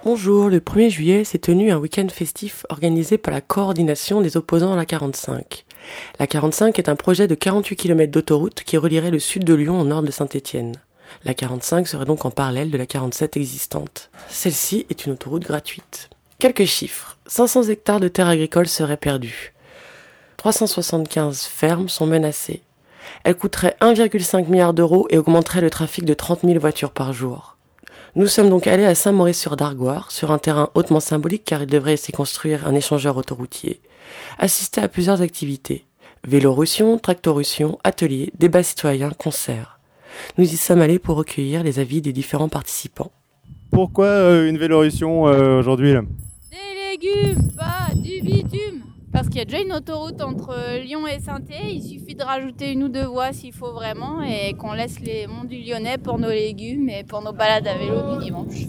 Bonjour, le 1er juillet s'est tenu un week-end festif organisé par la coordination des opposants à la 45. La 45 est un projet de 48 km d'autoroute qui relierait le sud de Lyon au nord de Saint-Étienne. La 45 serait donc en parallèle de la 47 existante. Celle-ci est une autoroute gratuite. Quelques chiffres. 500 hectares de terres agricoles seraient perdus. 375 fermes sont menacées. Elle coûterait 1,5 milliard d'euros et augmenterait le trafic de 30 000 voitures par jour. Nous sommes donc allés à Saint-Maurice-sur-Dargoire, sur un terrain hautement symbolique car il devrait s'y construire un échangeur autoroutier. Assister à plusieurs activités. Vélorussion, tractorussion, ateliers, débats citoyens, concerts. Nous y sommes allés pour recueillir les avis des différents participants. Pourquoi une Vélorussion aujourd'hui là ? Des légumes, pas du bitume. Parce qu'il y a déjà une autoroute entre Lyon et Saint-Étienne, il suffit de rajouter une ou deux voies s'il faut vraiment et qu'on laisse les monts du Lyonnais pour nos légumes et pour nos balades à vélo du dimanche.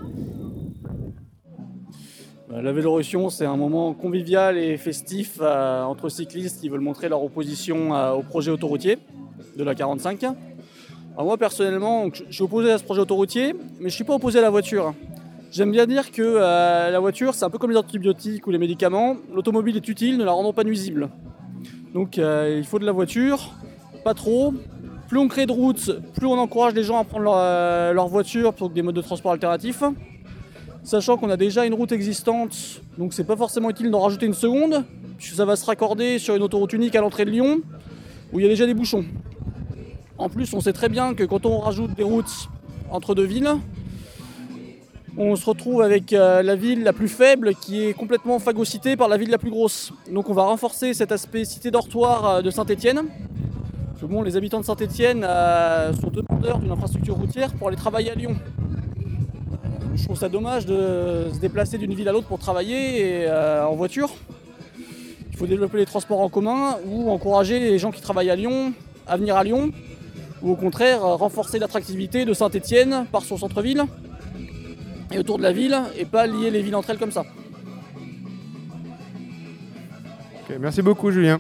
La Vélorussion, c'est un moment convivial et festif entre cyclistes qui veulent montrer leur opposition au projet autoroutier de la 45. Alors moi personnellement, je suis opposé à ce projet autoroutier, mais je ne suis pas opposé à la voiture. J'aime bien dire que la voiture, c'est un peu comme les antibiotiques ou les médicaments. L'automobile est utile, ne la rendons pas nuisible. Donc il faut de la voiture, pas trop. Plus on crée de routes, plus on encourage les gens à prendre leur voiture plutôt que des modes de transport alternatifs. Sachant qu'on a déjà une route existante, donc c'est pas forcément utile d'en rajouter une seconde, puisque ça va se raccorder sur une autoroute unique à l'entrée de Lyon, où il y a déjà des bouchons. En plus, on sait très bien que quand on rajoute des routes entre deux villes, on se retrouve avec la ville la plus faible qui est complètement phagocytée par la ville la plus grosse. Donc on va renforcer cet aspect cité-dortoir de Saint-Étienne. Bon, les habitants de Saint-Étienne sont demandeurs d'une infrastructure routière pour aller travailler à Lyon. Je trouve ça dommage de se déplacer d'une ville à l'autre pour travailler en voiture. Il faut développer les transports en commun ou encourager les gens qui travaillent à Lyon à venir à Lyon, ou au contraire renforcer l'attractivité de Saint-Étienne par son centre-ville et autour de la ville, et pas lier les villes entre elles comme ça. Okay, merci beaucoup Julien.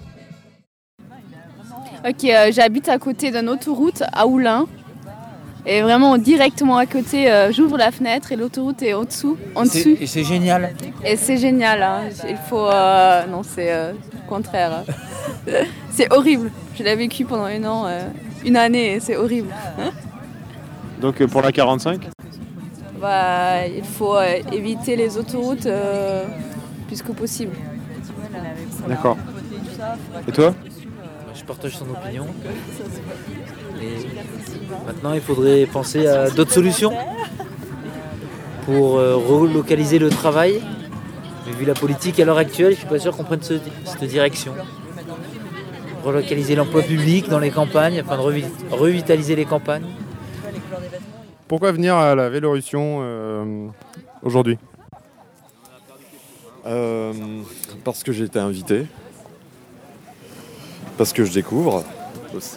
Ok, j'habite à côté d'une autoroute à Oulin. Et vraiment directement à côté, j'ouvre la fenêtre et l'autoroute est en dessous. Et c'est génial. Et c'est génial, hein. Il faut... non, c'est le contraire. C'est horrible. Je l'ai vécu pendant une année et c'est horrible. Donc pour la 45 ? Il faut éviter les autoroutes plus que possible. D'accord. Et toi ? Je partage son opinion. Et maintenant, il faudrait penser à d'autres solutions pour relocaliser le travail. Mais vu la politique à l'heure actuelle, je ne suis pas sûr qu'on prenne cette direction. Relocaliser l'emploi public dans les campagnes afin de revitaliser les campagnes. Pourquoi venir à la Vélorussion aujourd'hui ? Parce que j'ai été invité. Parce que je découvre aussi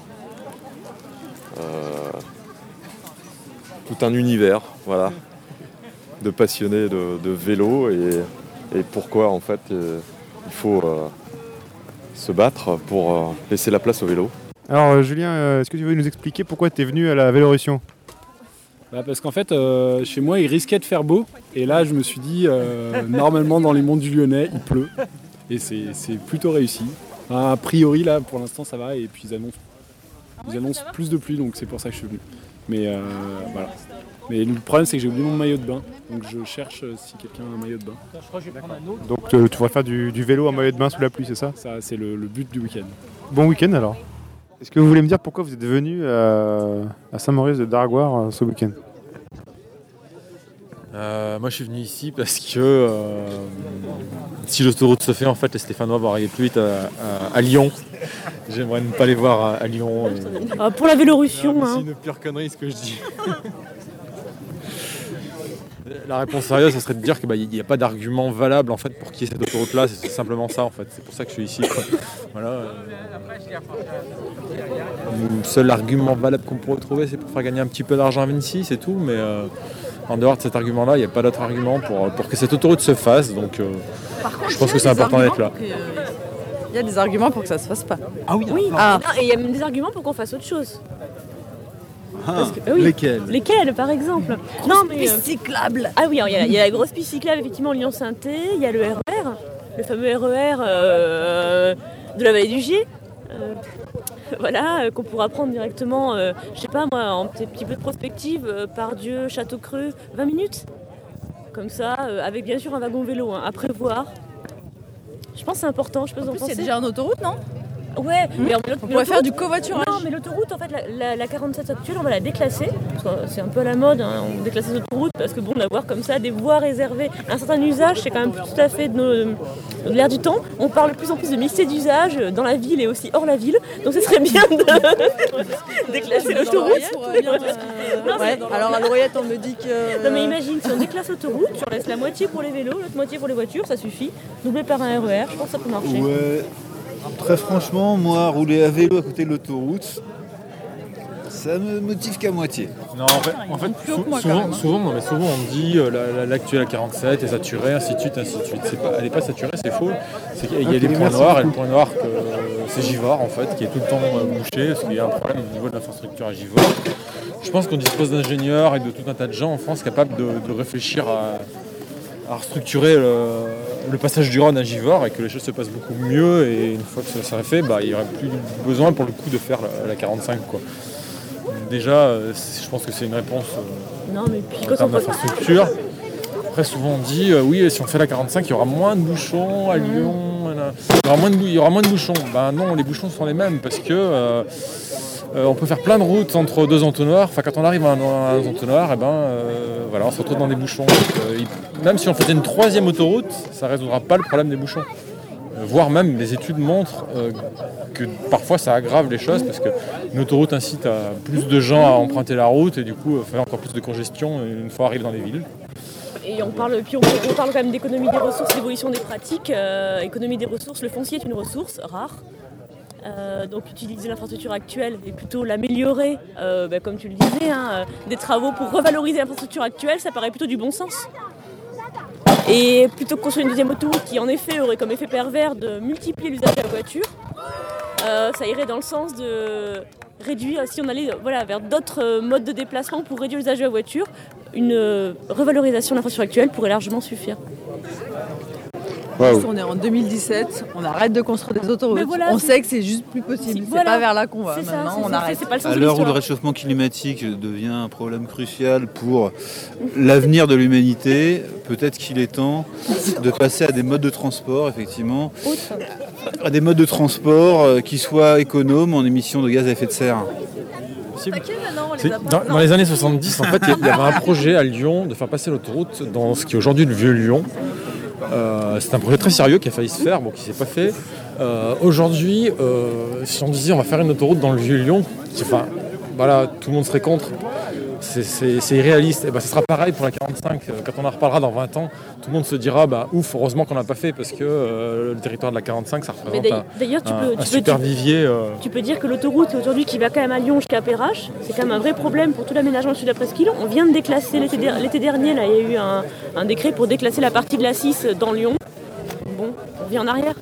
tout un univers, voilà, de passionnés de vélo et pourquoi en fait il faut se battre pour laisser la place au vélo. Alors Julien, est-ce que tu veux nous expliquer pourquoi tu es venu à la Vélorussion ? Parce qu'en fait, chez moi, il risquait de faire beau. Et là, je me suis dit, normalement, dans les monts du Lyonnais, il pleut. Et c'est plutôt réussi. A priori, là, pour l'instant, ça va. Et puis, ils annoncent plus de pluie, donc c'est pour ça que je suis venu. Mais voilà. Mais le problème, c'est que j'ai oublié mon maillot de bain. Donc, je cherche si quelqu'un a un maillot de bain. Donc tu pourrais faire du vélo en maillot de bain sous la pluie, c'est ça ? Ça, c'est le but du week-end. Bon week-end alors. Est-ce que vous voulez me dire pourquoi vous êtes venu à Saint-Maurice-de-Dargoire ce week-end ? Moi je suis venu ici parce que si l'autoroute se fait, en fait les Stéphanois vont arriver plus vite à Lyon. J'aimerais ne pas les voir à Lyon. Pour la Vélorussion. C'est une pure connerie ce que je dis. La réponse sérieuse, ça serait de dire qu'il n'y a pas d'argument valable en fait pour qu'il y ait cette autoroute-là. C'est simplement ça en fait. C'est pour ça que je suis ici. Quoi. Voilà. Le seul argument valable qu'on pourrait trouver, c'est pour faire gagner un petit peu d'argent à Vinci, c'est tout. Mais en dehors de cet argument-là, il n'y a pas d'autre argument pour que cette autoroute se fasse. Donc, je pense que c'est important d'être là. Il y a des arguments pour que ça se fasse pas. Ah oui. Et il y a même des arguments pour qu'on fasse autre chose. Parce que, oui. Lesquels, par exemple? Non, mais piste cyclable. Ah oui, il y a la grosse piste cyclable, effectivement, Lyon-Sainté. Il y a le RER, le fameux RER de la vallée du Gier. Voilà, qu'on pourra prendre directement, je sais pas moi, en petit peu de prospective, Pardieu, Château-Creux, 20 minutes. Comme ça, avec bien sûr un wagon vélo, à prévoir. Je pense que c'est important, je peux en penser. C'est déjà en autoroute, non? Ouais, mais on pourrait faire du covoiturage. Non, mais l'autoroute, en fait, la 47 actuelle, on va la déclasser. Parce que c'est un peu à la mode, on déclasse les autoroutes, parce que bon, d'avoir comme ça des voies réservées à un certain usage, c'est quand même tout à fait de l'air du temps. On parle de plus en plus de mixité d'usage dans la ville et aussi hors la ville. Donc ce serait bien de déclasser l'autoroute. Alors à l'oreillette, on me dit que... Non mais imagine, si on déclasse l'autoroute, on laisse la moitié pour les vélos, l'autre moitié pour les voitures, ça suffit. Doublé par un RER, je pense que ça peut marcher. Ouais. Très franchement, moi, rouler à vélo à côté de l'autoroute, ça me motive qu'à moitié. Non, en fait souvent on me dit l'actuelle A47 est saturée, ainsi de suite. Elle n'est pas saturée, c'est faux. Il y a des points noirs, et le point noir, c'est Givors, en fait, qui est tout le temps bouché, parce qu'il y a un problème au niveau de l'infrastructure à Givors. Je pense qu'on dispose d'ingénieurs et de tout un tas de gens en France capables de réfléchir à restructurer le passage du Rhône à Givors et que les choses se passent beaucoup mieux, et une fois que ça sera fait, il n'y aurait plus besoin pour le coup de faire la 45 quoi. Déjà, je pense que c'est une réponse non, mais puis en termes d'infrastructure. Après souvent on dit oui, si on fait la 45 il y aura moins de bouchons à Lyon, il y aura moins de bouchons. Ben non, les bouchons sont les mêmes parce que on peut faire plein de routes entre deux entonnoirs. Enfin, quand on arrive à un entonnoir, voilà, on se retrouve dans des bouchons. Même si on faisait une troisième autoroute, ça ne résoudra pas le problème des bouchons. Voire même, les études montrent que parfois ça aggrave les choses parce qu'une autoroute incite à plus de gens à emprunter la route et du coup faire encore plus de congestion une fois arrivé dans les villes. Et on parle quand même d'économie des ressources, d'évolution des pratiques. Économie des ressources, le foncier est une ressource rare. Donc utiliser l'infrastructure actuelle et plutôt l'améliorer, comme tu le disais, des travaux pour revaloriser l'infrastructure actuelle, ça paraît plutôt du bon sens. Et plutôt que construire une deuxième autoroute qui en effet aurait comme effet pervers de multiplier l'usage de la voiture, ça irait dans le sens de réduire, si on allait vers d'autres modes de déplacement pour réduire l'usage de la voiture, une revalorisation de l'infrastructure actuelle pourrait largement suffire. Wow. On est en 2017, on arrête de construire des autoroutes. Voilà, on sait que c'est juste plus possible. C'est pas vers là qu'on va. Maintenant, on arrête. À l'heure où le réchauffement climatique devient un problème crucial pour l'avenir de l'humanité, peut-être qu'il est temps de passer à des modes de transport, effectivement, à des modes de transport qui soient économes en émissions de gaz à effet de serre. Dans les années 70, en fait, il y avait un projet à Lyon de faire passer l'autoroute dans ce qui est aujourd'hui le Vieux-Lyon. C'est un projet très sérieux qui a failli se faire, qui ne s'est pas fait. Aujourd'hui, si on disait on va faire une autoroute dans le Vieux-Lyon, tout le monde serait contre. C'est irréaliste. Et ce sera pareil pour la 45. Quand on en reparlera dans 20 ans, tout le monde se dira ouf, heureusement qu'on n'a pas fait parce que le territoire de la 45, ça représente un super vivier. Tu peux dire que l'autoroute aujourd'hui qui va quand même à Lyon jusqu'à Perrache, c'est quand même un vrai problème pour tout l'aménagement sud de la presqu'île. On vient de déclasser l'été dernier, là, il y a eu un décret pour déclasser la partie de la 6 dans Lyon. Bon, on revient en arrière.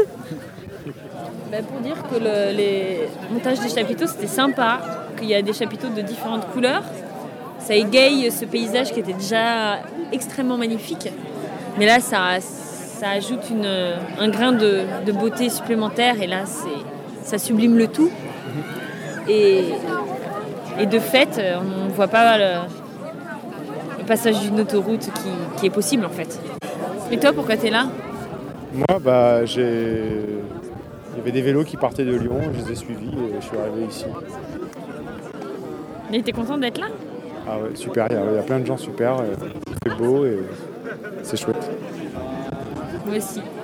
Pour dire que les montages des chapiteaux c'était sympa, qu'il y a des chapiteaux de différentes couleurs, ça égaye ce paysage qui était déjà extrêmement magnifique, mais là ça ajoute un grain de beauté supplémentaire et là ça sublime le tout et de fait on ne voit pas le passage d'une autoroute qui est possible en fait. Et toi, pourquoi tu es là? Moi il y avait des vélos qui partaient de Lyon, je les ai suivis et je suis arrivé ici. Et t'es content d'être là? Ah ouais, super, il y a plein de gens super, il fait beau et c'est chouette. Moi aussi.